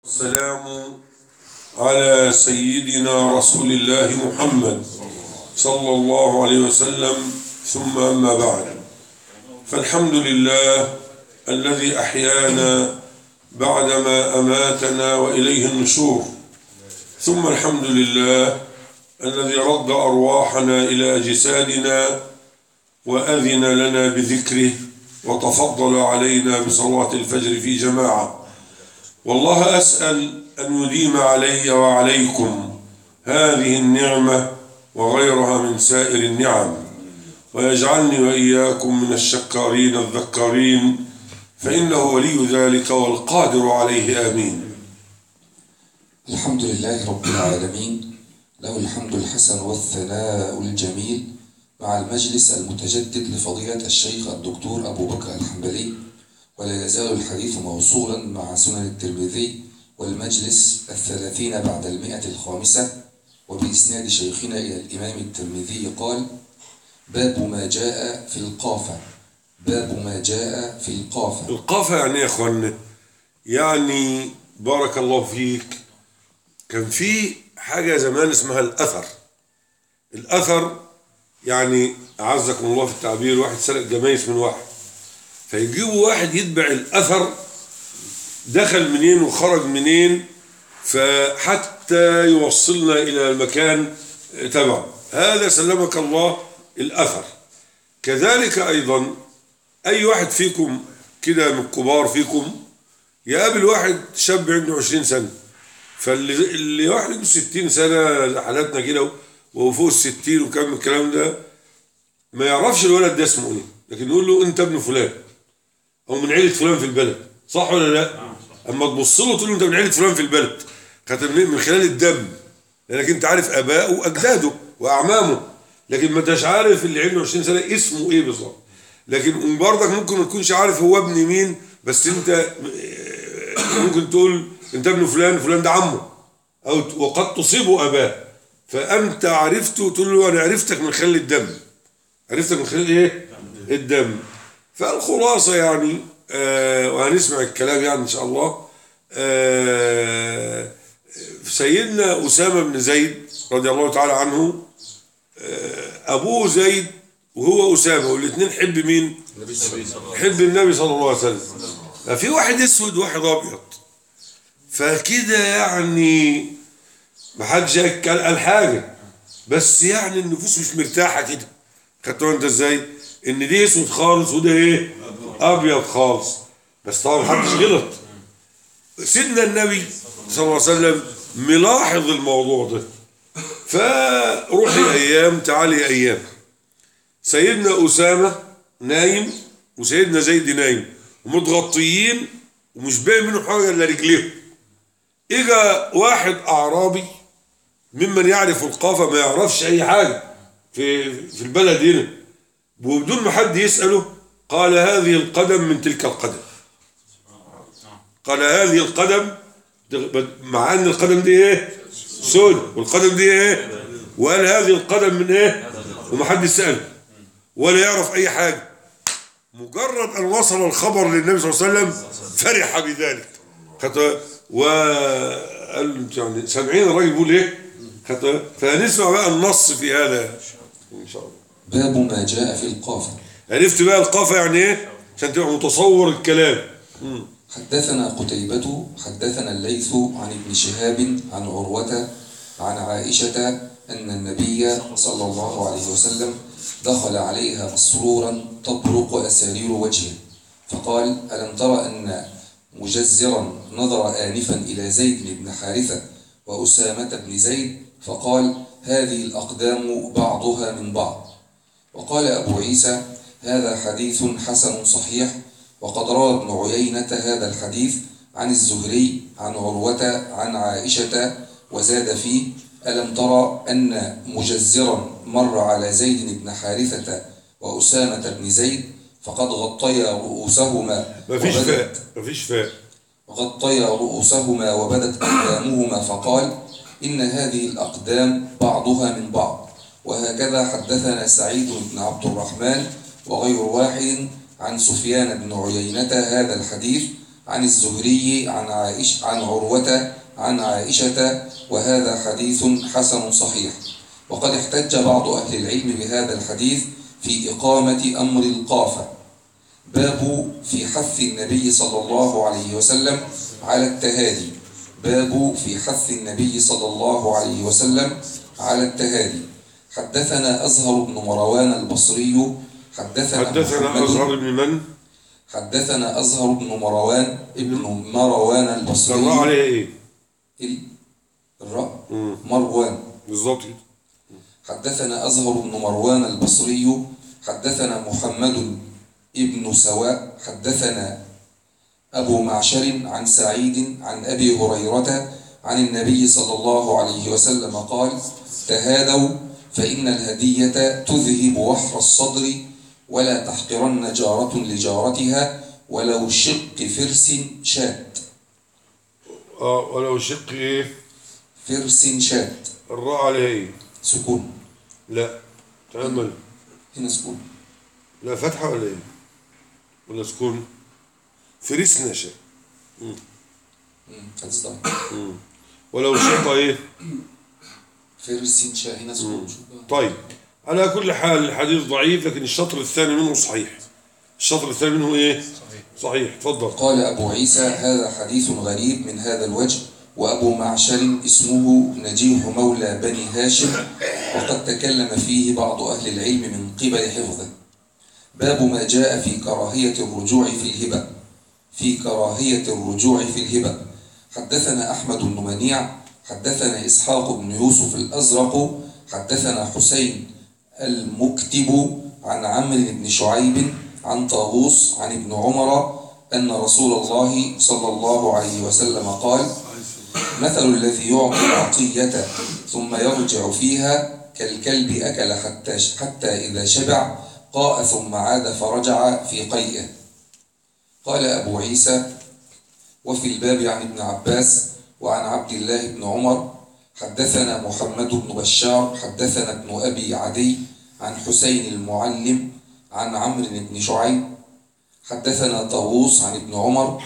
السلام على سيدنا رسول الله محمد صلى الله عليه وسلم، ثم أما بعد، فالحمد لله الذي أحيانا بعدما أماتنا وإليه النشور، ثم الحمد لله الذي رد أرواحنا إلى أجسادنا وأذن لنا بذكره وتفضل علينا بصلاة الفجر في جماعة. والله أسأل أن يديم علي وعليكم هذه النعمة وغيرها من سائر النعم، ويجعلني وإياكم من الشكارين الذكارين، فإنه ولي ذلك والقادر عليه. آمين. الحمد لله رب العالمين، له الحمد الحسن والثناء الجميل، مع المجلس المتجدد لفضيلة الشيخ الدكتور أبو بكر الحنبلي، ولا يزال الحديث موصولا مع سنن الترمذي والمجلس 30 بعد 105، وبإسناد شيخنا إلى الإمام الترمذي قال: باب ما جاء في القافة. باب ما جاء في القافة. القافة يعني إيه يا إخوانا؟ يعني بارك الله فيك، كان في حاجة زمان اسمها الأثر. الأثر يعني أعزكم الله في التعبير، واحد سرق جمايس من واحد، فيجيبوا واحد يتبع الأثر دخل منين وخرج منين، فحتى يوصلنا إلى المكان تبعه. هذا سلمك الله الأثر. كذلك أيضا أي واحد فيكم كده من الكبار فيكم يقابل واحد شاب عنده 20 سنة، فاللي واحد عنده 60 سنة حالاتنا كده وفوق 60 وكم الكلام ده، ما يعرفش الولد ده اسمه ايه، لكن يقول له انت ابن فلان او من عيلة فلان في البلد، صح ولا لا؟ اما تبص له تقول له انت من عيلة فلان في البلد، من خلال الدم، لانك انت عارف ابائه واجداده واعمامه، لكن ما انتش عارف اللي عنده 20 سنة اسمه ايه بالظبط. لكن برضك ممكن ما تكونش عارف هو ابن مين، بس انت ممكن تقول انت ابن فلان، فلان ده عمه، او وقد تصيب اباه، فانت عرفته تقول له انا عرفتك من خلال الدم، عرفتك من خلال ايه؟ الدم. فالخلاصه يعني وهنسمع الكلام يعني ان شاء الله. سيدنا اسامه بن زيد رضي الله تعالى عنه، ابوه زيد وهو اسامه، والاثنين حب مين؟ حب النبي صلى الله عليه وسلم. ففي واحد اسود وواحد ابيض، فكده يعني ما حدش قال حاجه، بس يعني النفوس مش مرتاحه كده. خدتوا انت ازاي؟ ان دي اسود خالص وده ايه؟ ابيض خالص. بس طبعا ما حدش غلط. سيدنا النبي صلى الله عليه وسلم ملاحظ الموضوع ده، فروحي ايام تعالي ايام. سيدنا اسامه نايم وسيدنا زيد نايم ومتغطيين ومش باين منهم حاجه الا رجليهم. اجا واحد اعرابي ممن يعرف القافه، ما يعرفش اي حاجه في البلد هنا، وبدون ما حد يساله قال هذه القدم من تلك القدم. قال هذه القدم، مع ان القدم دي ايه؟ سود، والقدم دي ايه؟ وقال هذه القدم من ايه؟ وما حد ساله ولا يعرف اي حاجه. مجرد ان وصل الخبر للنبي صلى الله عليه وسلم فرح بذلك، وقال يعني سامعين الراجل بيقول ايه؟ فهنسمع بقى النص في هذا ان شاء الله. باب ما جاء في القافة. عرفت بقى القافة يعني ايه؟ عشان تبقى متصور الكلام. حدثنا قتيبة حدثنا الليث عن ابن شهاب عن عروة عن عائشة أن النبي صلى الله عليه وسلم دخل عليها مسرورا تبرق أسارير وجهه، فقال: ألم تر أن مجزرا نظر آنفا إلى زيد بن حارثة وأسامة بن زيد، فقال: هذه الأقدام بعضها من بعض. وقال أبو عيسى: هذا حديث حسن صحيح. وقد روى ابن عيينة هذا الحديث عن الزهري عن عروة عن عائشة، وزاد فيه: ألم ترى أن مجزرا مر على زيد بن حارثة وأسامة بن زيد فقد غطيا رؤوسهما مفيش فاء غطيا رؤوسهما وبدت أقدامهما، فقال: إن هذه الأقدام بعضها من بعض. وهكذا حدثنا سعيد بن عبد الرحمن وغير واحد عن سفيان بن عيينة هذا الحديث عن الزهري عن عروة عن عائشة، وهذا حديث حسن صحيح. وقد احتج بعض أهل العلم بهذا الحديث في إقامة أمر القافة. باب في حث النبي صلى الله عليه وسلم على التهادي. باب في حث النبي صلى الله عليه وسلم على التهادي. حدثنا أزهر بن مروان البصري حدثنا أزهر بن من؟ حدثنا أزهر بن مروان البصري. الراء عليه إيه؟ الراء مروان بالظبط. حدثنا أزهر بن مروان البصري حدثنا محمد ابن سواء حدثنا أبو معشر عن سعيد عن أبي هريرة عن النبي صلى الله عليه وسلم قال: تهادوا فإن الهدية تذهب وحر الصدر، ولا تحقرن جارة لجارتها ولو شق فرس شات. ولو شق إيه؟ فرس شات. الراء عليه إيه؟ سكون. لا تأمل. هنا سكون. لا فتحة ولا إيه؟ ولا سكون؟ فرس نشا. ولو شق إيه؟ فرس شا. هنا سكون. طيب، على كل حال الحديث ضعيف، لكن الشطر الثاني منه صحيح. الشطر الثاني منه إيه؟ صحيح. تفضل. قال أبو عيسى: هذا حديث غريب من هذا الوجه، وأبو معشر اسمه نجيح مولى بني هاشم، وقد تكلم فيه بعض أهل العلم من قبل حفظه. باب ما جاء في كراهية الرجوع في الهبة. في كراهية الرجوع في الهبة. حدثنا أحمد بن منيع حدثنا إسحاق بن يوسف الأزرق حدثنا حسين المكتب عن عمرو بن شعيب عن طاووس عن ابن عمر أن رسول الله صلى الله عليه وسلم قال: مثل الذي يعطي العطية ثم يرجع فيها كالكلب أكل حتى إذا شبع قاء ثم عاد فرجع في قيئه. قال أبو عيسى: وفي الباب عن ابن عباس وعن عبد الله بن عمر. حدثنا محمد بن بشار حدثنا ابن أبي عدي عن حسين المعلم عن عمرو بن شعيب حدثنا طاووس عن ابن عمر.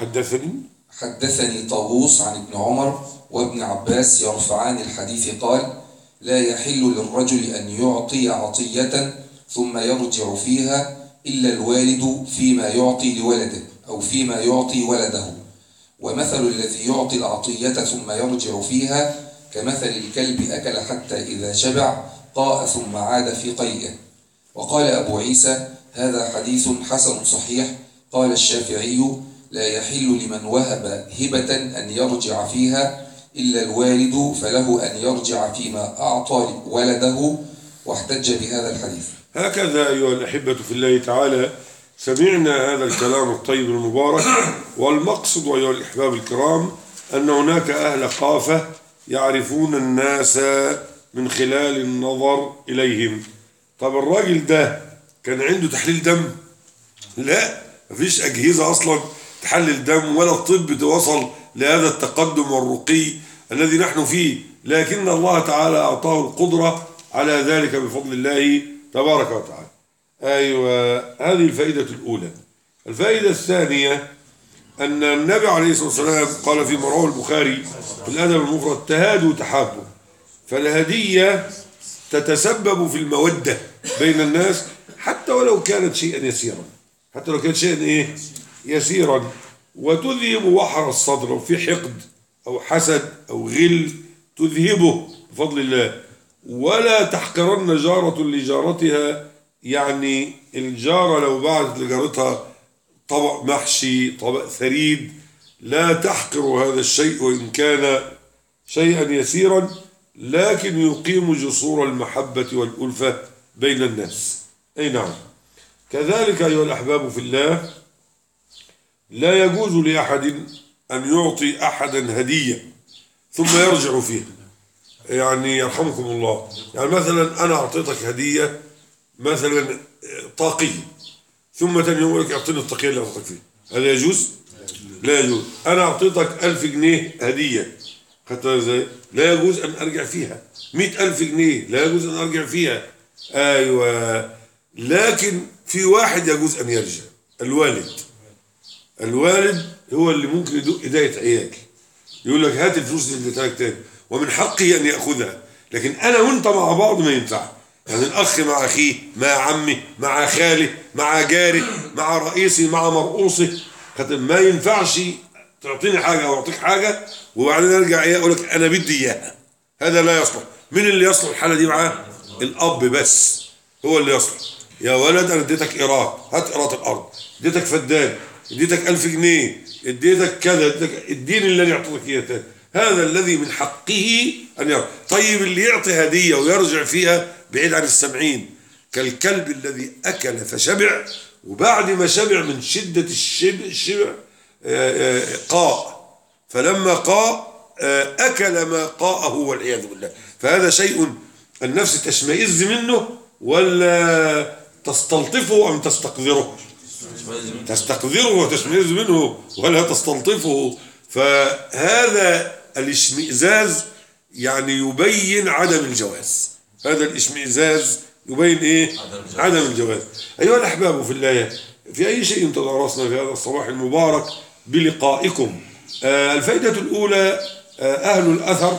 حدثني طاووس عن ابن عمر وابن عباس يرفعان الحديث قال: لا يحل للرجل أن يعطي عطية ثم يرجع فيها إلا الوالد فيما يعطي لولده أو فيما يعطي ولده. ومثل الذي يعطي العطية ثم يرجع فيها كمثل الكلب أكل حتى إذا شبع قاء ثم عاد في قيئه. وقال أبو عيسى: هذا حديث حسن صحيح. قال الشافعي: لا يحل لمن وهب هبة أن يرجع فيها إلا الوالد، فله أن يرجع فيما أعطى ولده. واحتج بهذا الحديث. هكذا أيها الأحبة في الله تعالى سمعنا هذا الكلام الطيب المبارك، والمقصد أيها الأحباب الكرام أن هناك أهل قافة يعرفون الناس من خلال النظر إليهم. طب الراجل ده كان عنده تحليل دم؟ لا، مفيش أجهزة أصلا تحلل دم، ولا الطب توصل لهذا التقدم والرقي الذي نحن فيه، لكن الله تعالى أعطاه القدرة على ذلك بفضل الله تبارك وتعالى. أيوة، هذه الفائدة الأولى. الفائدة الثانية أن النبي عليه الصلاة والسلام قال في رواه البخاري في الأدب المفرد: تهادوا تحابوا. فالهدية تتسبب في المودة بين الناس حتى ولو كانت شيئا يسيرا، حتى لو كانت شيئا إيه؟ يسيرا، وتذهب وحر الصدر. لو في حقد أو حسد أو غل تذهبه بفضل الله. ولا تحقرن جارة لجارتها، يعني الجارة لو بعثت لجارتها طبق محشي طبق ثريد لا تحقر هذا الشيء وإن كان شيئا يسيرا، لكن يقيم جسور المحبة والألفة بين الناس. أي نعم. كذلك أيها الأحباب في الله لا يجوز لأحد أن يعطي أحدا هدية ثم يرجع فيها. يعني يرحمكم الله، يعني مثلا أنا أعطيتك هدية مثلا طاقية، ثم تاني يوم لك أعطيني الطاقية اللي أعطيتك فيها، هذا يجوز؟ لا يجوز. أنا أعطيتك 1000 جنيه هدية، خدتها إزاي؟ لا يجوز أن أرجع فيها. 100,000 جنيه لا يجوز أن أرجع فيها. أيوة، لكن في واحد يجوز أن يرجع: الوالد. الوالد هو اللي ممكن يدق هداية عيال، يقول لك هات الفلوس اللي اديتها لك تاني، ومن حقي ان ياخذها. لكن انا وانت مع بعض ما ينفع. يعني الاخ مع اخيه، مع عمي، مع خالي، مع جاري، مع رئيسي، مع مرؤوسي، ما ينفعش تعطيني حاجه او اعطيك حاجه وبعدين ارجع اقول لك انا بدي اياها. هذا لا يصلح. مين اللي يصلح الحاله دي معاه؟ الاب بس هو اللي يصلح. يا ولد انا اديتك ايراد، هات ايراد الارض، اديتك فدان، اديتك 1000 جنيه، اديتك كذا، اديني اللي انا اعطيتك اياه تاني. هذا الذي من حقه ان يرى. طيب اللي يعطي هديه ويرجع فيها بعيد عن السامعين، كالكلب الذي اكل فشبع، وبعد ما شبع من شده الشبع قاء، فلما قاء اكل ما قاءه والعياذ بالله. فهذا شيء النفس تشمئز منه ولا تستلطفه ام تستقذره؟ تستقذره وتشمئز منه ولا تستلطفه. فهذا الاشمئزاز يعني يبين عدم الجواز. هذا الاشمئزاز يبين ايه؟ عدم الجواز. ايها الاحباب في الله، في اي شيء تدارسنا في هذا الصباح المبارك بلقائكم. الفائده الاولى اهل الاثر،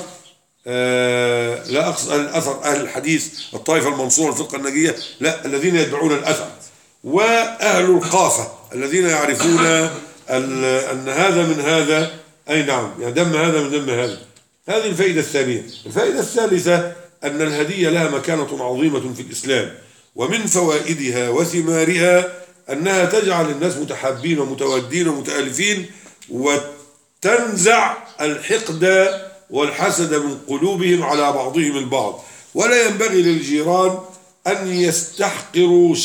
لا اقصد اهل الاثر اهل الحديث الطائفه المنصوره الفرقه الناجيه، لا، الذين يتبعون الاثر. واهل القافه الذين يعرفون ان هذا من هذا، اي نعم، يعني دم هذا من دم هذا. هذه الفائده الثانيه. الفائده الثالثه ان الهديه لها مكانه عظيمه في الاسلام، ومن فوائدها وثمارها انها تجعل الناس متحابين ومتودين ومتالفين، وتنزع الحقد والحسد من قلوبهم على بعضهم البعض. ولا ينبغي للجيران أن يستحقروا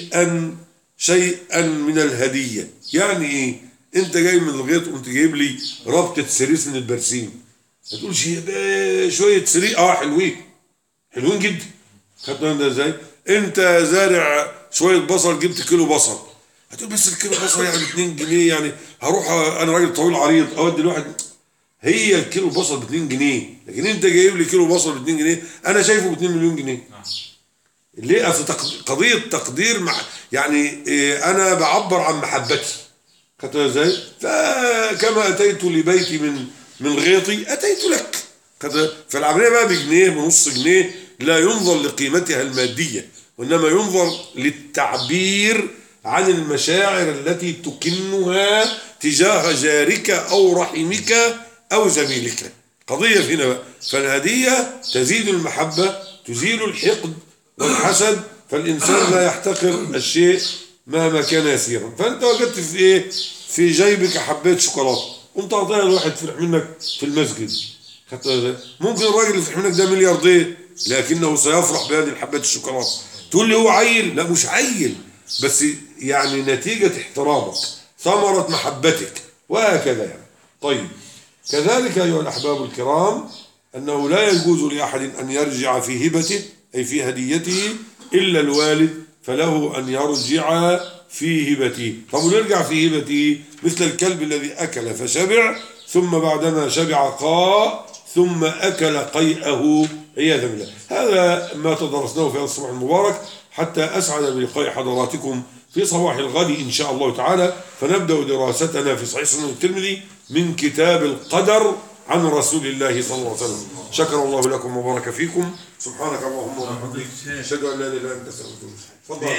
شيئا من الهدية. يعني إيه؟ أنت جاي من الغيط وأنت جايب لي ربطة سريس من البرسيم، ما تقولش شوية سريس حلوين جدا. خدنا ده ازاي؟ أنت زارع شوية بصل، جبت كيلو بصل، هتقول بس الكيلو بصل يعني 2 جنيه، يعني هروح أنا راجل طويل عريض أودي الواحد. هي الكيلو بصل ب 2 جنيه، لكن انت جايب لي كيلو بصل ب 2 جنيه، انا شايفه ب 2 مليون جنيه. ليه؟ اصل قضيه تقدير يعني انا بعبر عن محبتي. خدت ازاي؟ فكما اتيت لبيتي من غيطي اتيت لك. فالعمليه بقى بجنيه بنص جنيه لا ينظر لقيمتها الماديه، وانما ينظر للتعبير عن المشاعر التي تكنها تجاه جارك او رحمك أو زميلك. قضية هنا بقى. فالهدية تزيد المحبة، تزيل الحقد والحسد، فالإنسان لا يحتقر الشيء مهما كان يسيرا. فأنت وجدت في إيه؟ في جيبك حبات شوكولاتة، قمت أعطيها لواحد فرح منك في المسجد. ممكن الراجل اللي فرح منك ده ملياردير، لكنه سيفرح بهذه الحبات الشوكولاتة. تقول لي هو عيل؟ لا مش عيل، بس يعني نتيجة احترامك، ثمرة محبتك، وهكذا يعني. طيب، كذلك أيها الأحباب الكرام أنه لا يجوز لأحد أن يرجع في هبته أي في هديته إلا الوالد، فله أن يرجع في هبته. طب ونرجع في هبته مثل الكلب الذي أكل فشبع، ثم بعدما شبع قاء، ثم أكل قيئه عياذا بالله. هذا ما تدرسناه في هذا الصباح المبارك، حتى أسعد بلقاء حضراتكم في صباح الغد إن شاء الله تعالى. فنبدأ دراستنا في صحيح سنن الترمذي من كتاب القدر عن رسول الله صلى الله عليه وسلم. شكر الله لكم وبارك فيكم. سبحانك اللهم وبحمدك، أشهد أن لا إله إلا أنت، أستغفرك.